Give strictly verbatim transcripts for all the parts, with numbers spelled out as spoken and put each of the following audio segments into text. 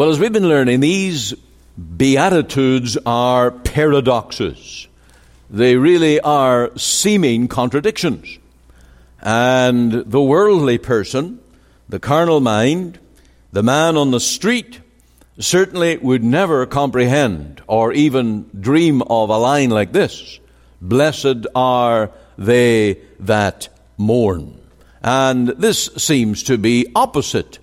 Well, as we've been learning, these Beatitudes are paradoxes. They really are seeming contradictions. And the worldly person, the carnal mind, the man on the street, certainly would never comprehend or even dream of a line like this: blessed are they that mourn. And this seems to be opposite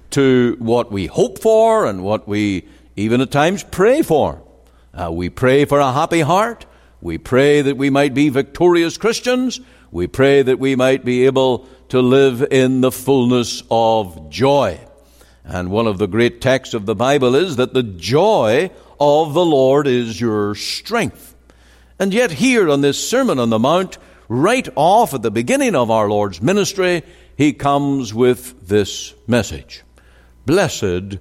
to what we hope for and what we even at times pray for. Uh, we pray for a happy heart. We pray that we might be victorious Christians. We pray that we might be able to live in the fullness of joy. And one of the great texts of the Bible is that the joy of the Lord is your strength. And yet here on this Sermon on the Mount, right off at the beginning of our Lord's ministry, he comes with this message: blessed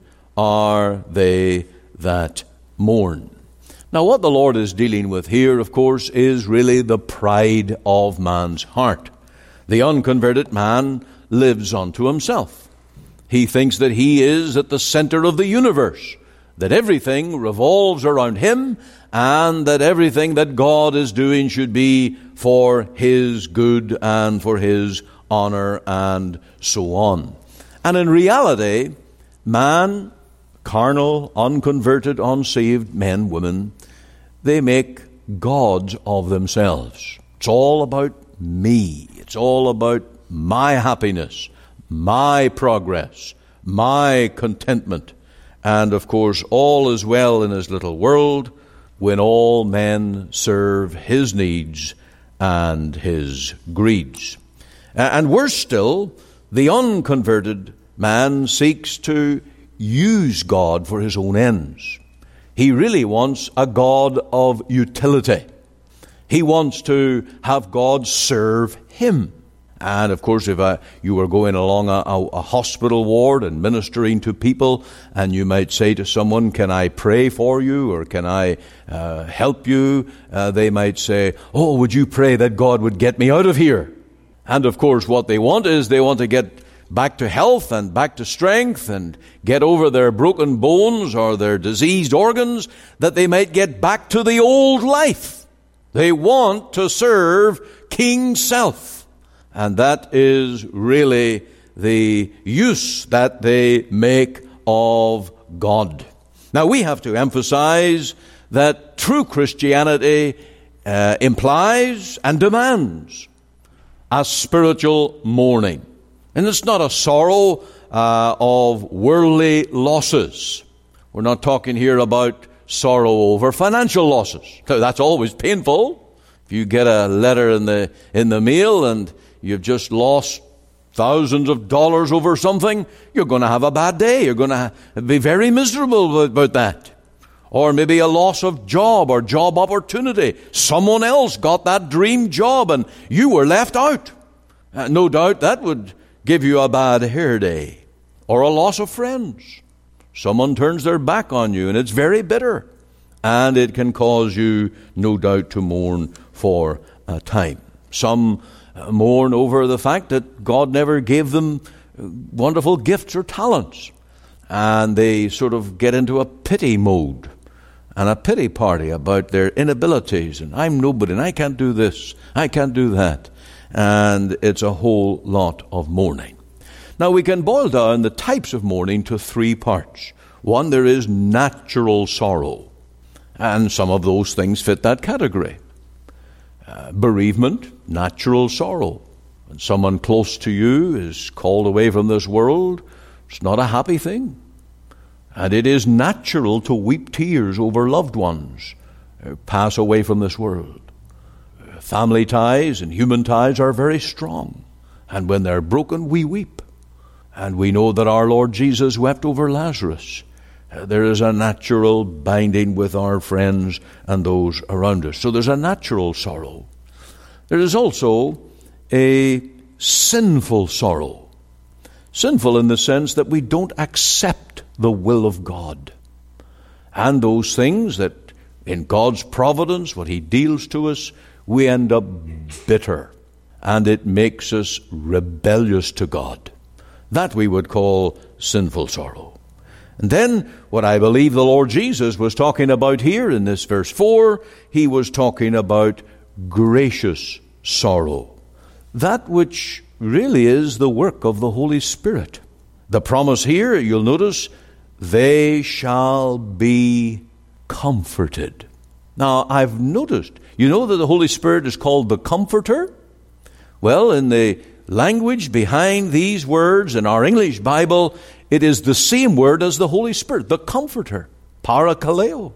are they that mourn. Now, what the Lord is dealing with here, of course, is really the pride of man's heart. The unconverted man lives unto himself. He thinks that he is at the center of the universe, that everything revolves around him, and that everything that God is doing should be for his good and for his honor and so on. And in reality, man, carnal, unconverted, unsaved men, women, they make gods of themselves. It's all about me. It's all about my happiness, my progress, my contentment. And of course, all is well in his little world when all men serve his needs and his greeds. And worse still, the unconverted man seeks to use God for his own ends. He really wants a God of utility. He wants to have God serve him. And of course, if uh, you were going along a, a, a hospital ward and ministering to people, and you might say to someone, can I pray for you, or can I uh, help you? Uh, they might say, oh, would you pray that God would get me out of here? And of course, what they want is they want to get back to health and back to strength and get over their broken bones or their diseased organs, that they might get back to the old life. They want to serve King Self. And that is really the use that they make of God. Now, we have to emphasize that true Christianity uh, implies and demands a spiritual mourning. And it's not a sorrow uh, of worldly losses. We're not talking here about sorrow over financial losses. That's always painful. If you get a letter in the in the mail and you've just lost thousands of dollars over something, you're going to have a bad day. You're going to be very miserable about that. Or maybe a loss of job or job opportunity. Someone else got that dream job and you were left out. Uh, no doubt that would give you a bad hair day. Or a loss of friends. Someone turns their back on you and it's very bitter. And it can cause you, no doubt, to mourn for a time. Some mourn over the fact that God never gave them wonderful gifts or talents. And they sort of get into a pity mode and a pity party about their inabilities. And I'm nobody and I can't do this, I can't do that. And it's a whole lot of mourning. Now, we can boil down the types of mourning to three parts. One, there is natural sorrow. And some of those things fit that category. Uh, bereavement, natural sorrow. When someone close to you is called away from this world, it's not a happy thing. And it is natural to weep tears over loved ones who pass away from this world. Family ties and human ties are very strong. And when they're broken, we weep. And we know that our Lord Jesus wept over Lazarus. Uh, there is a natural binding with our friends and those around us. So there's a natural sorrow. There is also a sinful sorrow. Sinful in the sense that we don't accept the will of God. And those things that in God's providence, what he deals to us, we end up bitter, and it makes us rebellious to God. That we would call sinful sorrow. And then what I believe the Lord Jesus was talking about here in this verse four, he was talking about gracious sorrow. That which really is the work of the Holy Spirit. The promise here, you'll notice, they shall be comforted. Now, I've noticed, you know that the Holy Spirit is called the Comforter? Well, in the language behind these words in our English Bible, it is the same word as the Holy Spirit, the Comforter, parakaleo.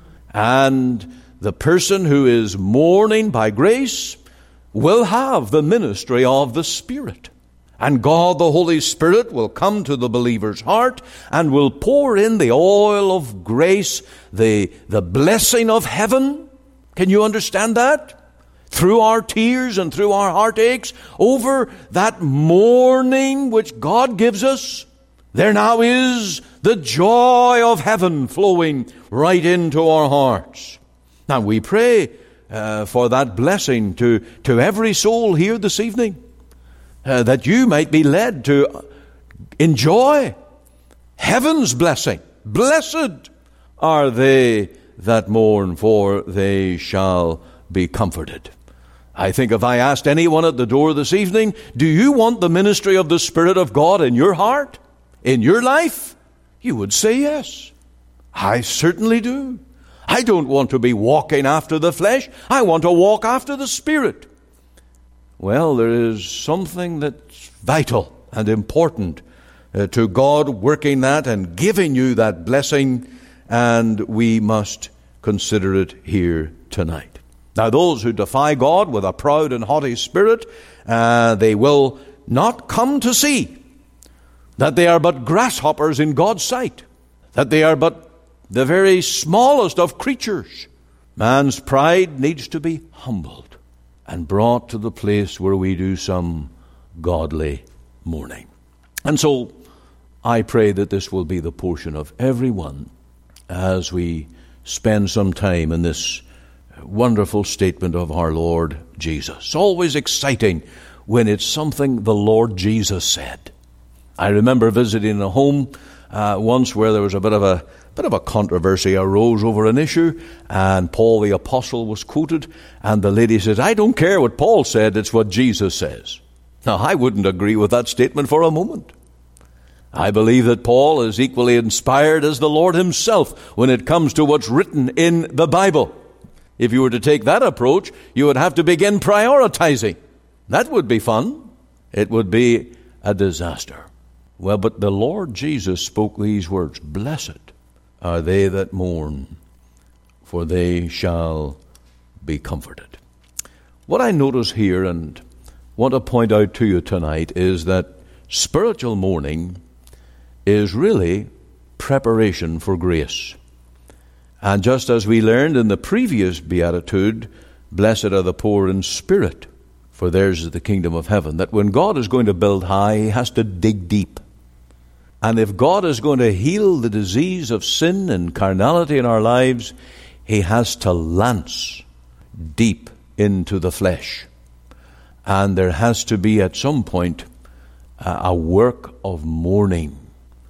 And the person who is mourning by grace will have the ministry of the Spirit. And God, the Holy Spirit, will come to the believer's heart and will pour in the oil of grace, the, the blessing of heaven. Can you understand that? Through our tears and through our heartaches, over that mourning which God gives us, there now is the joy of heaven flowing right into our hearts. Now we pray uh, for that blessing to, to every soul here this evening, uh, that you might be led to enjoy heaven's blessing. Blessed are they that mourn, for they shall be comforted. I think if I asked anyone at the door this evening, do you want the ministry of the Spirit of God in your heart, in your life? You would say yes. I certainly do. I don't want to be walking after the flesh. I want to walk after the Spirit. Well, there is something that's vital and important uh, to God working that and giving you that blessing, and we must consider it here tonight. Now, those who defy God with a proud and haughty spirit, uh, they will not come to see that they are but grasshoppers in God's sight, that they are but the very smallest of creatures. Man's pride needs to be humbled and brought to the place where we do some godly mourning. And so I pray that this will be the portion of everyone as we spend some time in this wonderful statement of our Lord Jesus. It's always exciting when it's something the Lord Jesus said. I remember visiting a home uh, once where there was a bit of a bit of a controversy arose over an issue, and Paul the Apostle was quoted, and the lady said, "I don't care what Paul said, it's what Jesus says." Now, I wouldn't agree with that statement for a moment. I believe that Paul is equally inspired as the Lord himself when it comes to what's written in the Bible. If you were to take that approach, you would have to begin prioritizing. That would be fun. It would be a disaster. Well, but the Lord Jesus spoke these words, "Blessed are they that mourn, for they shall be comforted." What I notice here and want to point out to you tonight is that spiritual mourning is really preparation for grace. And just as we learned in the previous beatitude, blessed are the poor in spirit, for theirs is the kingdom of heaven, that when God is going to build high, he has to dig deep. And if God is going to heal the disease of sin and carnality in our lives, he has to lance deep into the flesh. And there has to be at some point a work of mourning,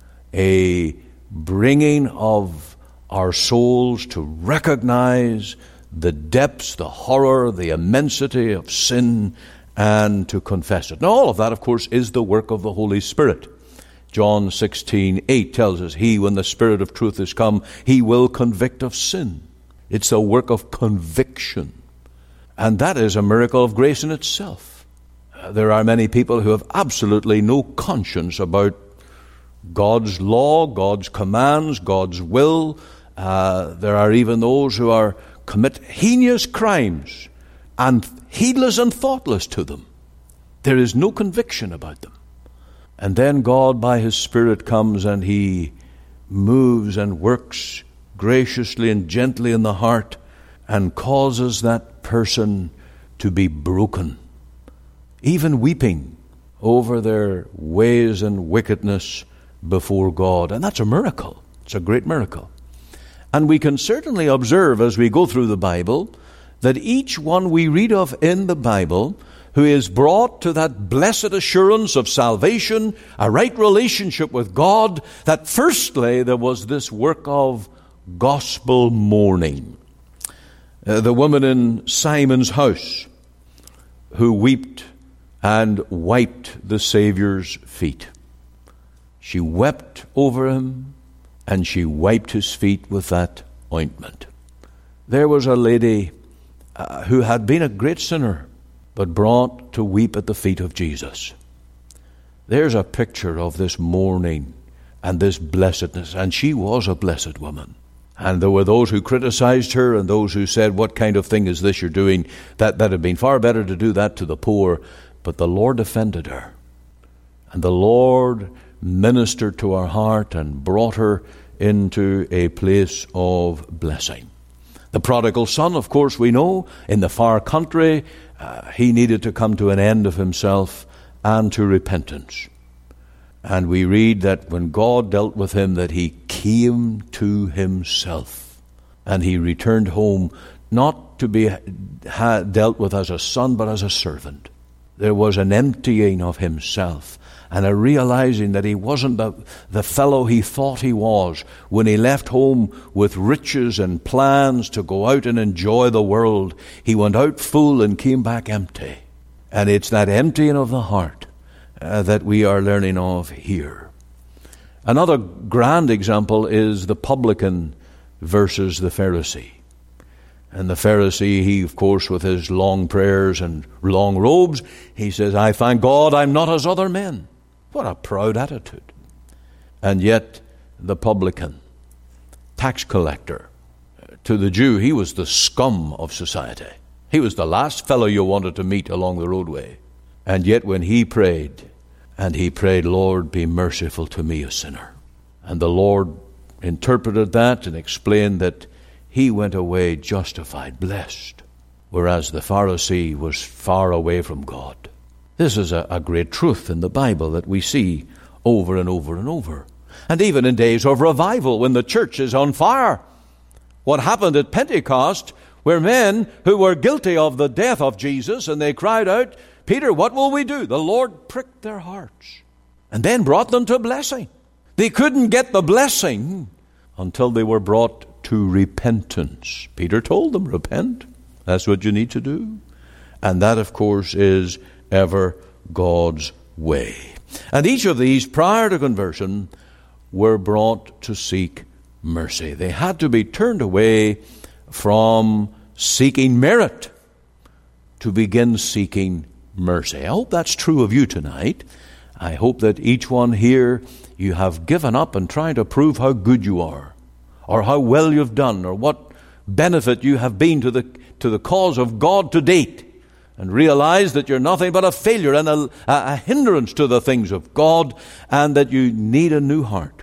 a bringing of our souls to recognize the depths, the horror, the immensity of sin, and to confess it. Now, all of that, of course, is the work of the Holy Spirit. John sixteen eight tells us, "He, when the Spirit of truth is come, he will convict of sin." It's a work of conviction. And that is a miracle of grace in itself. Uh, there are many people who have absolutely no conscience about God's law, God's commands, God's will. Uh, there are even those who are commit heinous crimes and heedless and thoughtless to them. There is no conviction about them. And then God, by his Spirit, comes and he moves and works graciously and gently in the heart and causes that person to be broken, even weeping over their ways and wickedness before God. And that's a miracle. It's a great miracle. And we can certainly observe as we go through the Bible that each one we read of in the Bible who is brought to that blessed assurance of salvation, a right relationship with God, that firstly there was this work of gospel mourning. Uh, the woman in Simon's house who wept and wiped the Savior's feet. She wept over him, and she wiped his feet with that ointment. There was a lady uh, who had been a great sinner, but brought to weep at the feet of Jesus. There's a picture of this mourning and this blessedness, and she was a blessed woman. And there were those who criticized her and those who said, what kind of thing is this you're doing? That that had been far better to do that to the poor. But the Lord defended her. And the Lord ministered to her heart and brought her into a place of blessing. The prodigal son, of course, we know, in the far country, uh, he needed to come to an end of himself and to repentance. And we read that when God dealt with him, that he came to himself. And he returned home, not to be ha- dealt with as a son, but as a servant. There was an emptying of himself and a realizing that he wasn't the, the fellow he thought he was when he left home with riches and plans to go out and enjoy the world. He went out full and came back empty. And it's that emptying of the heart uh, that we are learning of here. Another grand example is the publican versus the Pharisee. And the Pharisee, he, of course, with his long prayers and long robes, he says, I thank God I'm not as other men. What a proud attitude. And yet, the publican, tax collector, to the Jew, he was the scum of society. He was the last fellow you wanted to meet along the roadway. And yet, when he prayed, and he prayed, Lord, be merciful to me, a sinner. And the Lord interpreted that and explained that he went away justified, blessed, whereas the Pharisee was far away from God. This is a, a great truth in the Bible that we see over and over and over. And even in days of revival, when the church is on fire. What happened at Pentecost, where men who were guilty of the death of Jesus, and they cried out, Peter, what will we do? The Lord pricked their hearts and then brought them to blessing. They couldn't get the blessing until they were brought to repentance. Peter told them, repent. That's what you need to do. And that, of course, is ever God's way. And each of these, prior to conversion, were brought to seek mercy. They had to be turned away from seeking merit to begin seeking mercy. I hope that's true of you tonight. I hope that each one here, you have given up and tried to prove how good you are, or how well you've done, or what benefit you have been to the to the cause of God to date, and realize that you're nothing but a failure and a, a hindrance to the things of God, and that you need a new heart.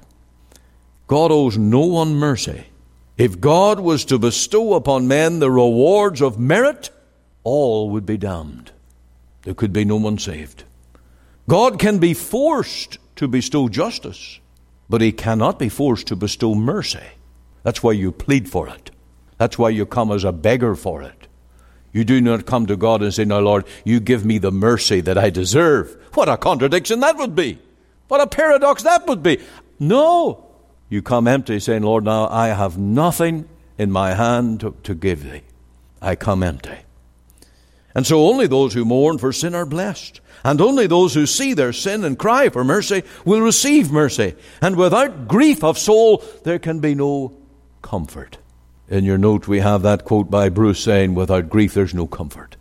God owes no one mercy. If God was to bestow upon men the rewards of merit, all would be damned. There could be no one saved. God can be forced to bestow justice, but he cannot be forced to bestow mercy. That's why you plead for it. That's why you come as a beggar for it. You do not come to God and say, now, Lord, you give me the mercy that I deserve. What a contradiction that would be. What a paradox that would be. No. You come empty saying, Lord, now I have nothing in my hand to, to give thee. I come empty. And so only those who mourn for sin are blessed. And only those who see their sin and cry for mercy will receive mercy. And without grief of soul, there can be no comfort. In your note, we have that quote by Bruce saying, without grief, there's no comfort.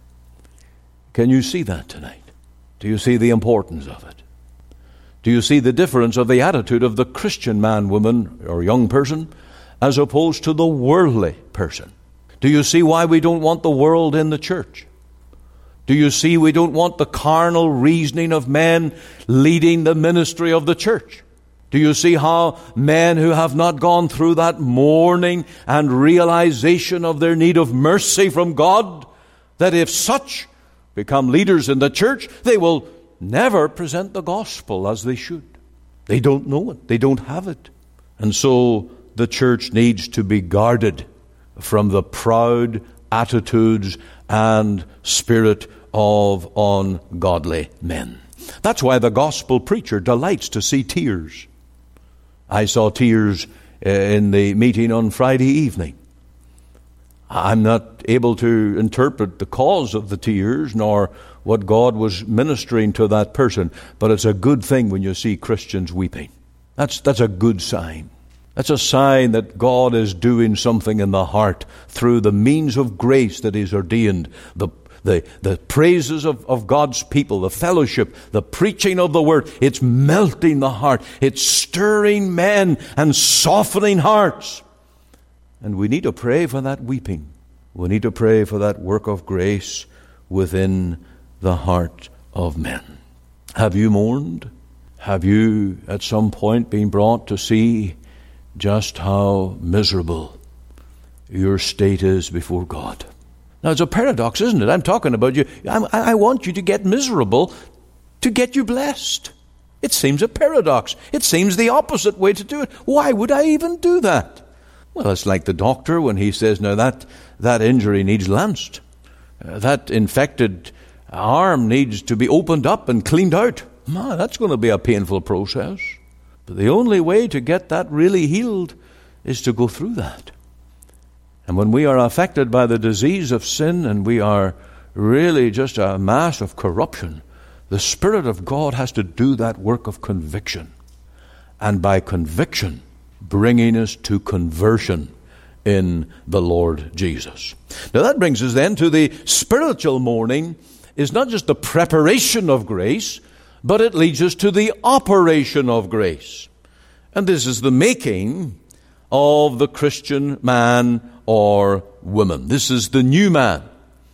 Can you see that tonight? Do you see the importance of it? Do you see the difference of the attitude of the Christian man, woman, or young person, as opposed to the worldly person? Do you see why we don't want the world in the church? Do you see we don't want the carnal reasoning of men leading the ministry of the church? Do you see how men who have not gone through that mourning and realization of their need of mercy from God, that if such become leaders in the church, they will never present the gospel as they should. They don't know it. They don't have it. And so the church needs to be guarded from the proud attitudes and spirit of ungodly men. That's why the gospel preacher delights to see tears. I saw tears in the meeting on Friday evening. I'm not able to interpret the cause of the tears nor what God was ministering to that person, but it's a good thing when you see Christians weeping. That's, that's a good sign. That's a sign that God is doing something in the heart through the means of grace that He's ordained. The, the, the praises of, of God's people, the fellowship, the preaching of the Word. It's melting the heart. It's stirring men and softening hearts. And we need to pray for that weeping. We need to pray for that work of grace within the heart of men. Have you mourned? Have you at some point been brought to see just how miserable your state is before God? Now, it's a paradox, isn't it? I'm talking about you. I'm, I want you to get miserable to get you blessed. It seems a paradox. It seems the opposite way to do it. Why would I even do that? Well, it's like the doctor when he says, now that, that injury needs lanced. Uh, that infected arm needs to be opened up and cleaned out. Man, that's going to be a painful process. But the only way to get that really healed is to go through that. And when we are affected by the disease of sin and we are really just a mass of corruption, the Spirit of God has to do that work of conviction. And by conviction, bringing us to conversion in the Lord Jesus. Now that brings us then to the spiritual mourning is not just the preparation of grace, but it leads us to the operation of grace. And this is the making of the Christian man or woman. This is the new man.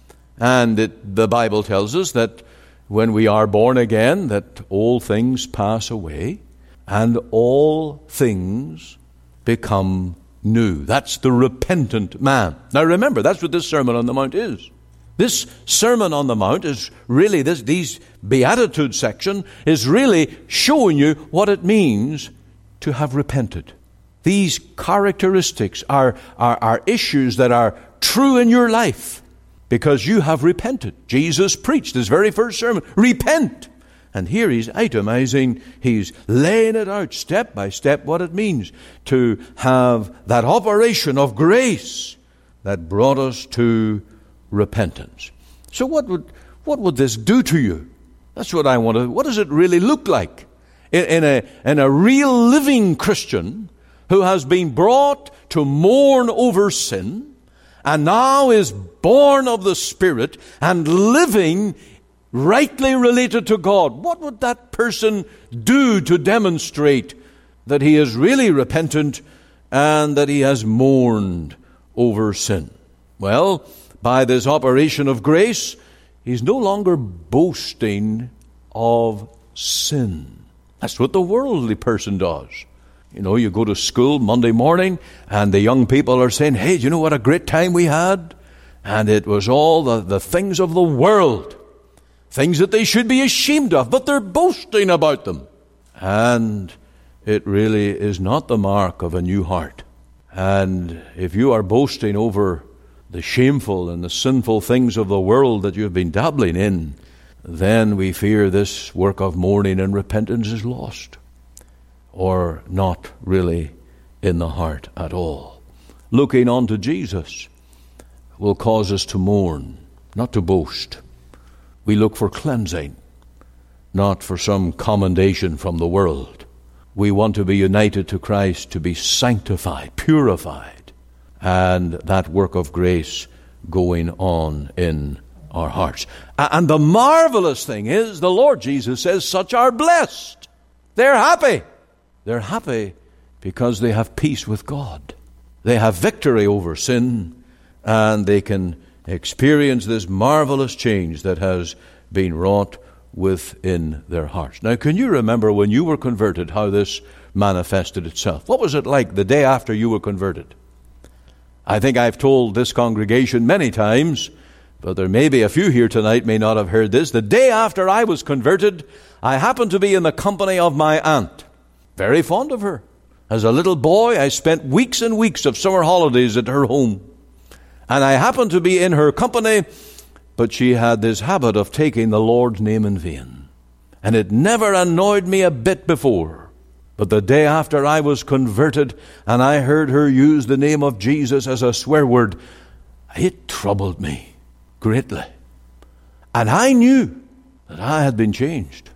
And it, the Bible tells us that when we are born again, that all things pass away and all things become new. That's the repentant man. Now remember, that's what this Sermon on the Mount is. This Sermon on the Mount is really, this these Beatitude section is really showing you what it means to have repented. These characteristics are, are, are issues that are true in your life because you have repented. Jesus preached his very first sermon, repent. And here he's itemizing, he's laying it out step by step what it means to have that operation of grace that brought us to repentance. So what would what would this do to you? That's what I want to, what does it really look like in, in a in a real living Christian who has been brought to mourn over sin and now is born of the Spirit and living rightly related to God? What would that person do to demonstrate that he is really repentant and that he has mourned over sin? Well, by this operation of grace, he's no longer boasting of sin. That's what the worldly person does. You know, you go to school Monday morning and the young people are saying, hey, do you know what a great time we had? And it was all the, the things of the world. Things that they should be ashamed of, but they're boasting about them. And it really is not the mark of a new heart. And if you are boasting over the shameful and the sinful things of the world that you've been dabbling in, then we fear this work of mourning and repentance is lost, or not really in the heart at all. Looking unto Jesus will cause us to mourn, not to boast. We look for cleansing, not for some commendation from the world. We want to be united to Christ, to be sanctified, purified, and that work of grace going on in our hearts. And the marvelous thing is, the Lord Jesus says, such are blessed. They're happy. They're happy because they have peace with God. They have victory over sin, and they can experience this marvelous change that has been wrought within their hearts. Now, can you remember when you were converted, how this manifested itself? What was it like the day after you were converted? I think I've told this congregation many times, but there may be a few here tonight may not have heard this. The day after I was converted, I happened to be in the company of my aunt. Very fond of her. As a little boy, I spent weeks and weeks of summer holidays at her home. And I happened to be in her company but she had this habit of taking the Lord's name in vain. And it never annoyed me a bit before. But the day after I was converted and I heard her use the name of Jesus as a swear word, it troubled me greatly. And I knew that I had been changed.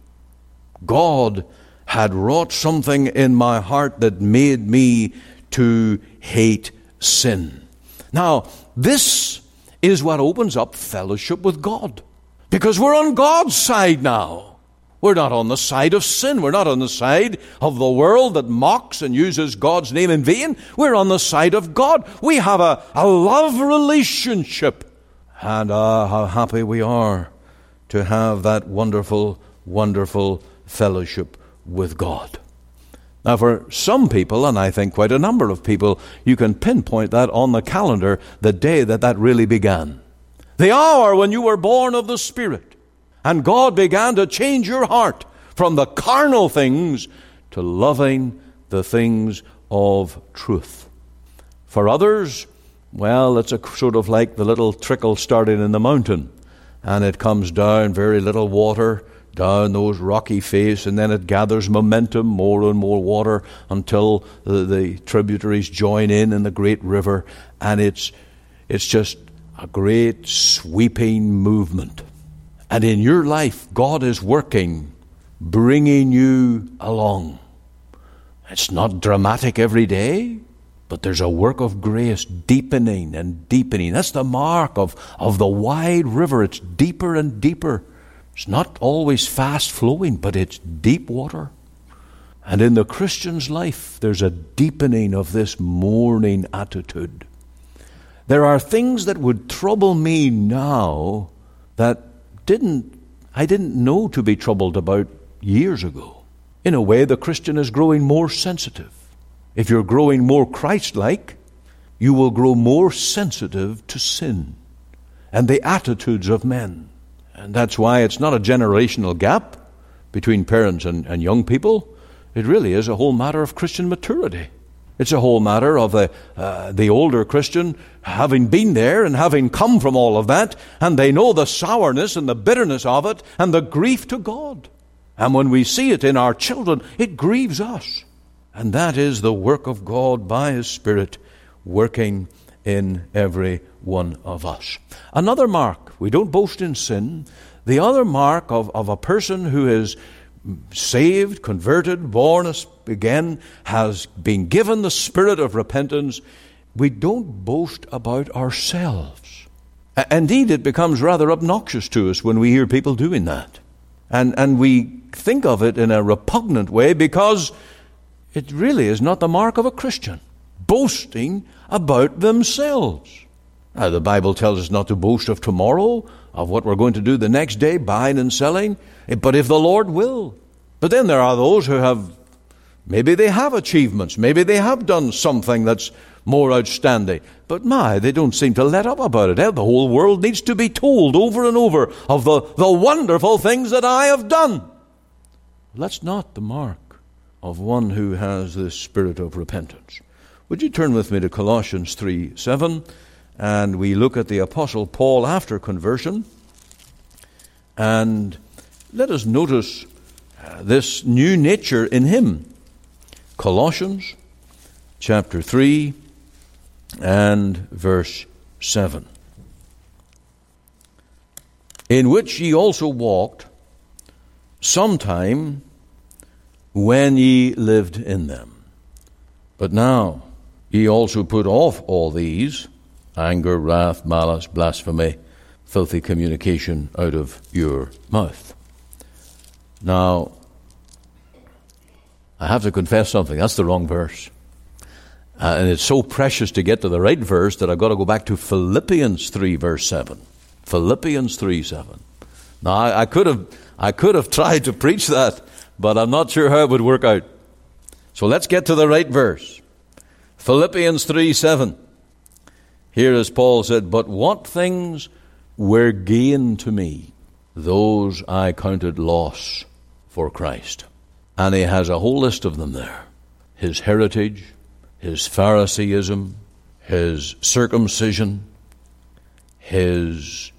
God had wrought something in my heart that made me to hate sin. Now, this is what opens up fellowship with God. Because we're on God's side now. We're not on the side of sin. We're not on the side of the world that mocks and uses God's name in vain. We're on the side of God. We have a, a love relationship. And ah, how happy we are to have that wonderful, wonderful fellowship with God. Now, for some people, and I think quite a number of people, you can pinpoint that on the calendar, the day that that really began. The hour when you were born of the Spirit, and God began to change your heart from the carnal things to loving the things of truth. For others, well, it's a sort of like the little trickle starting in the mountain, and it comes down, very little water, down those rocky face, and then it gathers momentum, more and more water, until the, the tributaries join in in the great river, and it's it's just a great sweeping movement. And in your life, God is working, bringing you along. It's not dramatic every day, but there's a work of grace deepening and deepening. That's the mark of, of the wide river. It's deeper and deeper. It's not always fast flowing, but it's deep water. And in the Christian's life, there's a deepening of this mourning attitude. There are things that would trouble me now that didn't I didn't know to be troubled about years ago. In a way, the Christian is growing more sensitive. If you're growing more Christ-like, you will grow more sensitive to sin and the attitudes of men. And that's why it's not a generational gap between parents and, and young people. It really is a whole matter of Christian maturity. It's a whole matter of the, uh, the older Christian having been there and having come from all of that, and they know the sourness and the bitterness of it and the grief to God. And when we see it in our children, it grieves us. And that is the work of God by His Spirit working in every one of us. Another mark, we don't boast in sin. The other mark of, of a person who is saved, converted, born again, has been given the spirit of repentance, we don't boast about ourselves. Indeed, it becomes rather obnoxious to us when we hear people doing that. And, and we think of it in a repugnant way because it really is not the mark of a Christian, boasting about themselves. Now, the Bible tells us not to boast of tomorrow, of what we're going to do the next day, buying and selling, but if the Lord will. But then there are those who have, maybe they have achievements, maybe they have done something that's more outstanding, but my, they don't seem to let up about it. The whole world needs to be told over and over of the, the wonderful things that I have done. That's not the mark of one who has this spirit of repentance. Would you turn with me to Colossians three seven? And we look at the Apostle Paul after conversion. And let us notice uh, this new nature in him. Colossians chapter three and verse seven. In which ye also walked sometime when ye lived in them. But now ye also put off all these, anger, wrath, malice, blasphemy, filthy communication out of your mouth. Now, I have to confess something. That's the wrong verse. Uh, and it's so precious to get to the right verse that I've got to go back to Philippians three, verse seven. Philippians three, seven. Now, I, I could have I could have tried to preach that, but I'm not sure how it would work out. So let's get to the right verse. Philippians three, seven. Here, as Paul said, but what things were gain to me, those I counted loss for Christ. And he has a whole list of them there. His heritage, his Pharisaism, his circumcision, his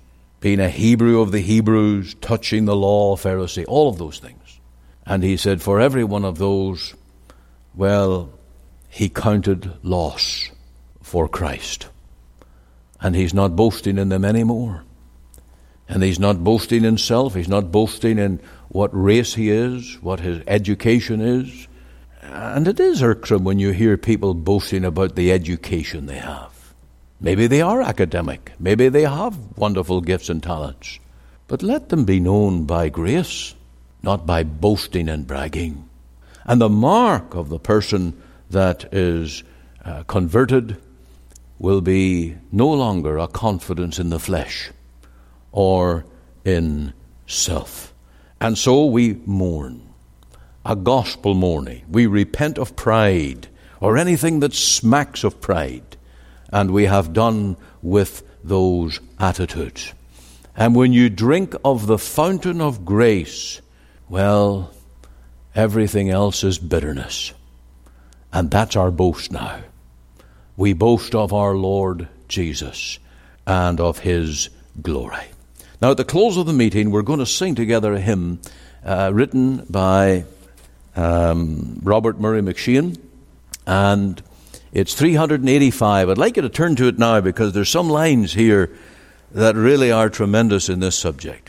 being a Hebrew of the Hebrews, touching the law, Pharisee, all of those things. And he said for every one of those, well, he counted loss for Christ. And he's not boasting in them anymore. And he's not boasting in himself. He's not boasting in what race he is, what his education is. And it is irksome when you hear people boasting about the education they have. Maybe they are academic. Maybe they have wonderful gifts and talents. But let them be known by grace, not by boasting and bragging. And the mark of the person that is uh, converted will be no longer a confidence in the flesh or in self. And so we mourn, a gospel mourning. We repent of pride or anything that smacks of pride. And we have done with those attitudes. And when you drink of the fountain of grace, well, everything else is bitterness. And that's our boast now. We boast of our Lord Jesus and of his glory. Now, at the close of the meeting, we're going to sing together a hymn uh, written by um, Robert Murray McShane, and it's three hundred eighty-five. I'd like you to turn to it now because there's some lines here that really are tremendous in this subject.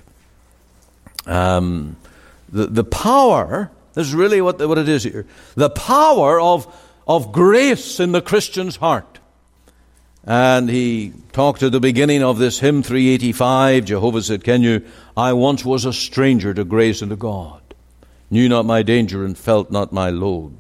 Um, the, the power, this is really what, what it is here, the power of, of grace in the Christian's heart. And he talked at the beginning of this hymn three eighty-five, Jehovah said, "Can you, I once was a stranger to grace and to God, knew not my danger and felt not my load.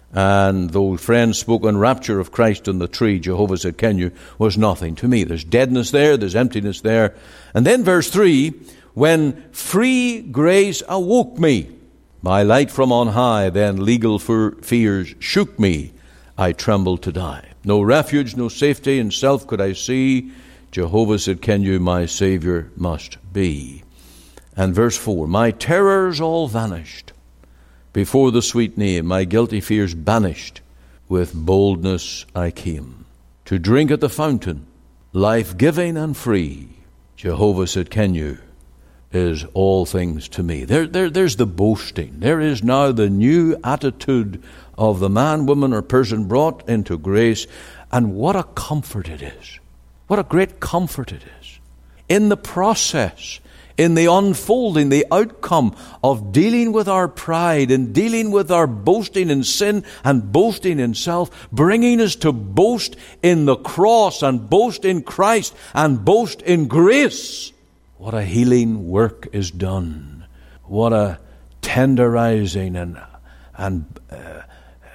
And though friends spoke in rapture of Christ on the tree, Jehovah said, Can you, was nothing to me." There's deadness there, there's emptiness there. And then verse three, "When free grace awoke me, my light from on high, then legal fears shook me, I trembled to die. No refuge, no safety in self could I see. Jehovah said, Can you, my Savior must be." And verse four, "My terrors all vanished. Before the sweet name, my guilty fears banished. With boldness I came to drink at the fountain, life-giving and free. Jehovah said, Can you, is all things to me." There, there, there's the boasting. There is now the new attitude of the man, woman, or person brought into grace. And what a comfort it is. What a great comfort it is. In the process, in the unfolding, the outcome of dealing with our pride and dealing with our boasting in sin and boasting in self, bringing us to boast in the cross and boast in Christ and boast in grace. What a healing work is done. What a tenderizing and, and uh,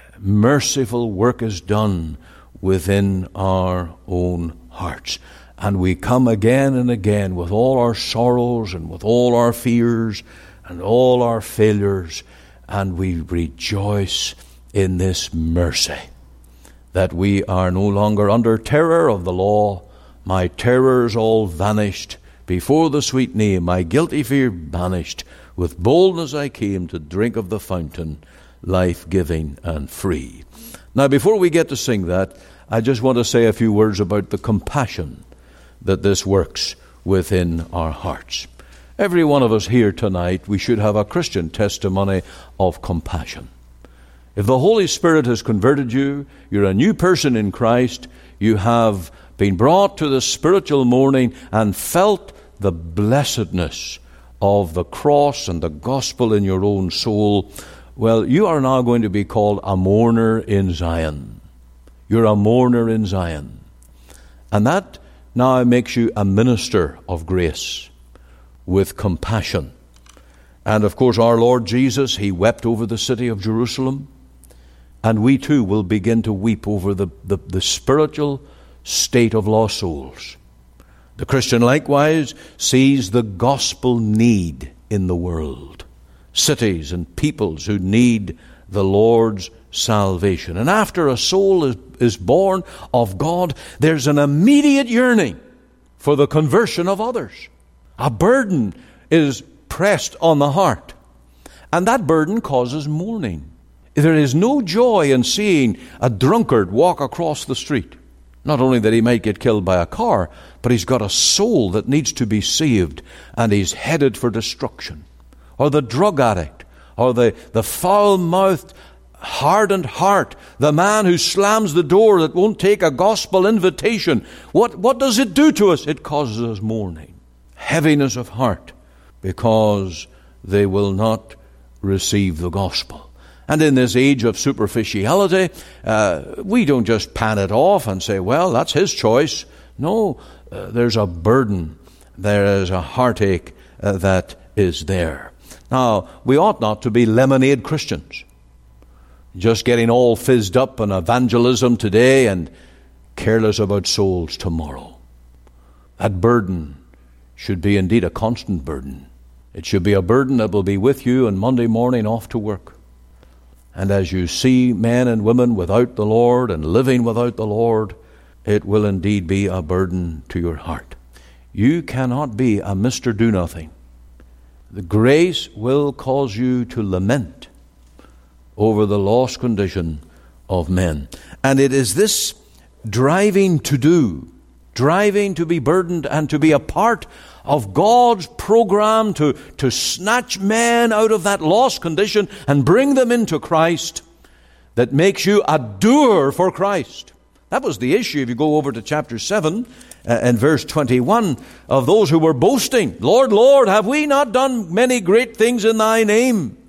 merciful work is done within our own hearts. And we come again and again with all our sorrows and with all our fears and all our failures, and we rejoice in this mercy that we are no longer under terror of the law. My terrors all vanished. Before the sweet name, my guilty fear banished. With boldness I came to drink of the fountain, life-giving and free. Now, before we get to sing that, I just want to say a few words about the compassion that this works within our hearts. Every one of us here tonight, we should have a Christian testimony of compassion. If the Holy Spirit has converted you, you're a new person in Christ, you have been brought to the spiritual morning and felt the blessedness of the cross and the gospel in your own soul, well, you are now going to be called a mourner in Zion. You're a mourner in Zion. And that now makes you a minister of grace with compassion. And of course, our Lord Jesus, he wept over the city of Jerusalem. And we too will begin to weep over the, the, the spiritual state of lost souls. The Christian likewise sees the gospel need in the world. Cities and peoples who need the Lord's salvation. And after a soul is, is born of God, there's an immediate yearning for the conversion of others. A burden is pressed on the heart. And that burden causes mourning. There is no joy in seeing a drunkard walk across the street. Not only that he might get killed by a car, but he's got a soul that needs to be saved, and he's headed for destruction. Or the drug addict, or the, the foul-mouthed, hardened heart, the man who slams the door that won't take a gospel invitation. What, what does it do to us? It causes us mourning, heaviness of heart, because they will not receive the gospel. And in this age of superficiality, uh, we don't just pan it off and say, well, that's his choice. No, uh, there's a burden. There is a heartache uh, that is there. Now, we ought not to be lemonade Christians, just getting all fizzed up on evangelism today and careless about souls tomorrow. That burden should be indeed a constant burden. It should be a burden that will be with you on Monday morning off to work. And as you see men and women without the Lord and living without the Lord, it will indeed be a burden to your heart. You cannot be a Mister Do-Nothing. The grace will cause you to lament over the lost condition of men. And it is this driving to do, driving to be burdened and to be a part of God's program to, to snatch men out of that lost condition and bring them into Christ, that makes you a doer for Christ. That was the issue. If you go over to chapter seven uh, and verse twenty-one, of those who were boasting, Lord, Lord, have we not done many great things in thy name?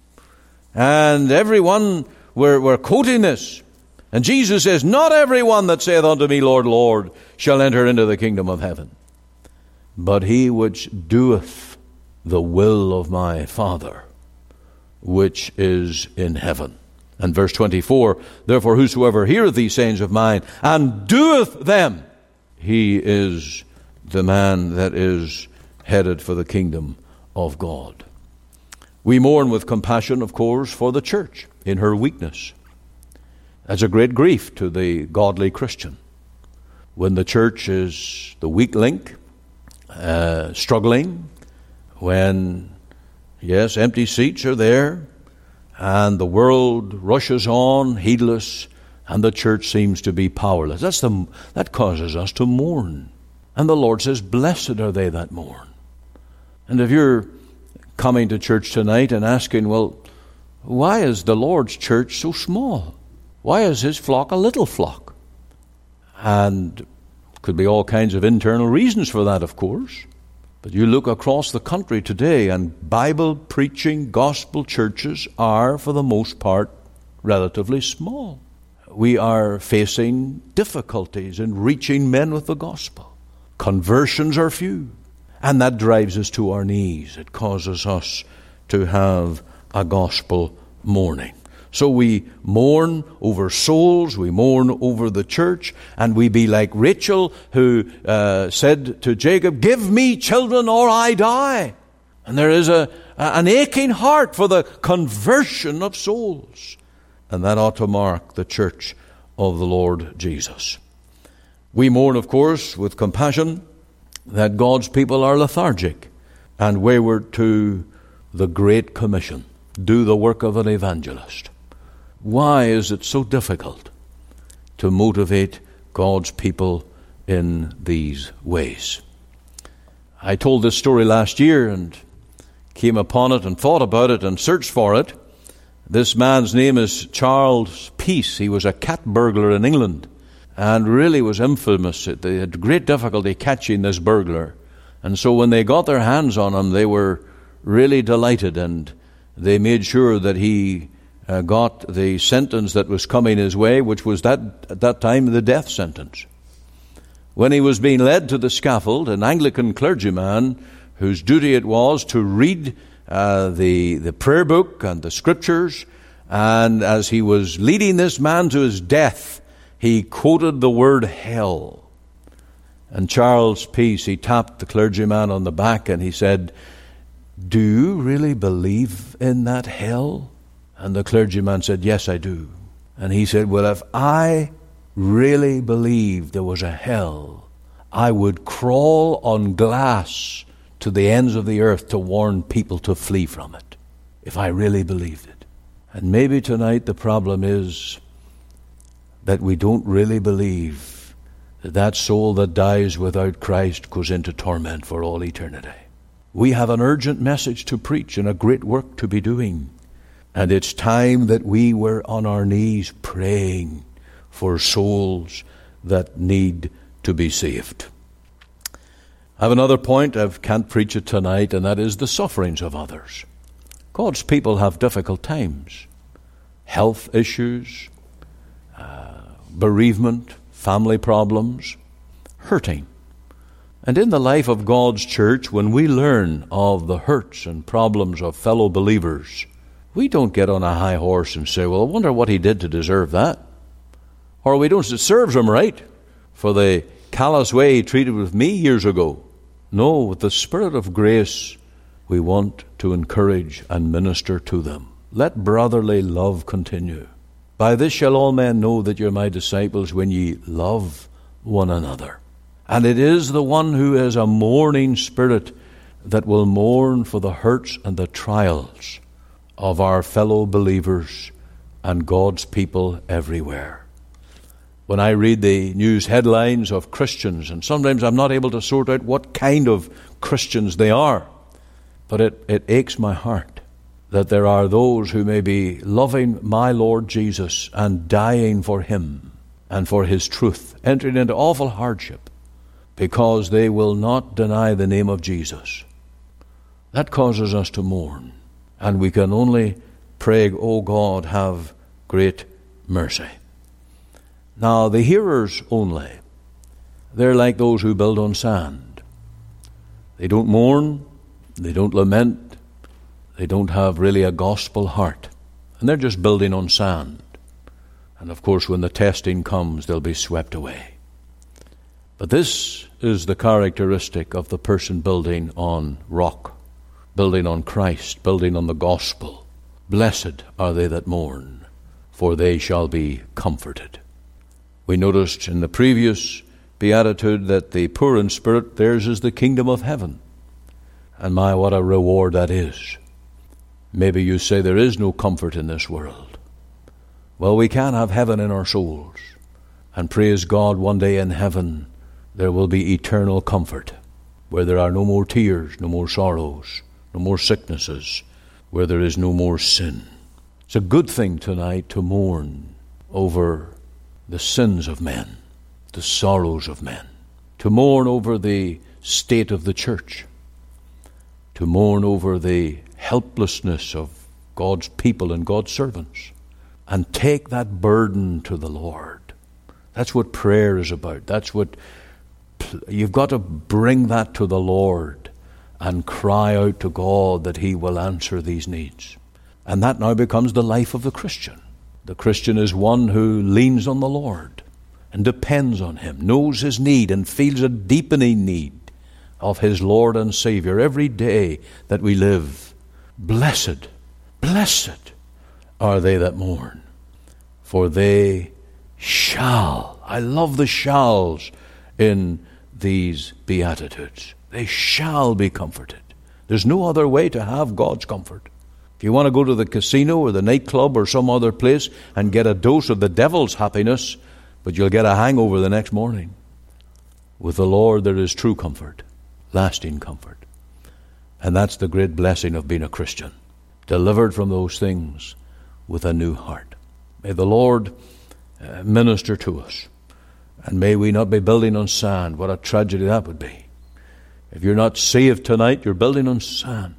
And everyone were, were quoting this. And Jesus says, not everyone that saith unto me, Lord, Lord, shall enter into the kingdom of heaven, but he which doeth the will of my Father, which is in heaven. And verse twenty-four, therefore whosoever heareth these sayings of mine, and doeth them, he is the man that is headed for the kingdom of God. We mourn with compassion, of course, for the church in her weakness. That's a great grief to the godly Christian. When the church is the weak link, Uh, struggling, when, yes, empty seats are there, and the world rushes on, heedless, and the church seems to be powerless. That's the, that causes us to mourn. And the Lord says, blessed are they that mourn. And if you're coming to church tonight and asking, well, why is the Lord's church so small? Why is his flock a little flock? And could be all kinds of internal reasons for that, of course. But you look across the country today, and Bible-preaching gospel churches are, for the most part, relatively small. We are facing difficulties in reaching men with the gospel. Conversions are few. And that drives us to our knees. It causes us to have a gospel mourning. So we mourn over souls, we mourn over the church, and we be like Rachel, who uh, said to Jacob, give me children or I die. And there is a, an aching heart for the conversion of souls. And that ought to mark the church of the Lord Jesus. We mourn, of course, with compassion that God's people are lethargic and wayward to the Great Commission. Do the work of an evangelist. Why is it so difficult to motivate God's people in these ways? I told this story last year and came upon it and thought about it and searched for it. This man's name is Charles Peace. He was a cat burglar in England and really was infamous. They had great difficulty catching this burglar. And so when they got their hands on him, they were really delighted, and they made sure that he Uh, got the sentence that was coming his way, which was that at that time the death sentence. When he was being led to the scaffold, an Anglican clergyman whose duty it was to read uh, the the prayer book and the scriptures, and as he was leading this man to his death, he quoted the word hell. And Charles Peace, he tapped the clergyman on the back and he said, do you really believe in that hell? And the clergyman said, yes, I do. And he said, well, if I really believed there was a hell, I would crawl on glass to the ends of the earth to warn people to flee from it, if I really believed it. And maybe tonight the problem is that we don't really believe that that soul that dies without Christ goes into torment for all eternity. We have an urgent message to preach and a great work to be doing. And it's time that we were on our knees praying for souls that need to be saved. I have another point. I can't preach it tonight, and that is the sufferings of others. God's people have difficult times. Health issues, uh, bereavement, family problems, hurting. And in the life of God's church, when we learn of the hurts and problems of fellow believers, we don't get on a high horse and say, well, I wonder what he did to deserve that. Or we don't say, it serves him right for the callous way he treated with me years ago. No, with the spirit of grace, we want to encourage and minister to them. Let brotherly love continue. By this shall all men know that you're my disciples, when ye love one another. And it is the one who has a mourning spirit that will mourn for the hurts and the trials of our fellow believers and God's people everywhere. When I read the news headlines of Christians, and sometimes I'm not able to sort out what kind of Christians they are, but it, it aches my heart that there are those who may be loving my Lord Jesus and dying for him and for his truth, entering into awful hardship because they will not deny the name of Jesus. That causes us to mourn, and we can only pray, O God, have great mercy. Now, the hearers only, they're like those who build on sand. They don't mourn, they don't lament, they don't have really a gospel heart, and they're just building on sand. And of course, when the testing comes, they'll be swept away. But this is the characteristic of the person building on rock, building on Christ, building on the gospel. Blessed are they that mourn, for they shall be comforted. We noticed in the previous beatitude that the poor in spirit, theirs is the kingdom of heaven. And my, what a reward that is. Maybe you say there is no comfort in this world. Well, we can have heaven in our souls. And praise God, one day in heaven there will be eternal comfort, where there are no more tears, no more sorrows, no more sicknesses, where there is no more sin. It's a good thing tonight to mourn over the sins of men, the sorrows of men, to mourn over the state of the church, to mourn over the helplessness of God's people and God's servants, and take that burden to the Lord. That's what prayer is about. That's what you've got to bring that to the Lord and cry out to God that he will answer these needs. And that now becomes the life of the Christian. The Christian is one who leans on the Lord and depends on him, knows his need and feels a deepening need of his Lord and Savior every day that we live. Blessed, blessed are they that mourn, for they shall. I love the shalls in these Beatitudes. They shall be comforted. There's no other way to have God's comfort. If you want to go to the casino or the nightclub or some other place and get a dose of the devil's happiness, but you'll get a hangover the next morning. With the Lord there is true comfort, lasting comfort. And that's the great blessing of being a Christian, delivered from those things with a new heart. May the Lord uh, minister to us. And may we not be building on sand. What a tragedy that would be. If you're not saved tonight, you're building on sand.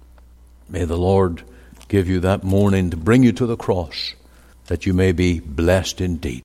May the Lord give you that morning to bring you to the cross, that you may be blessed indeed.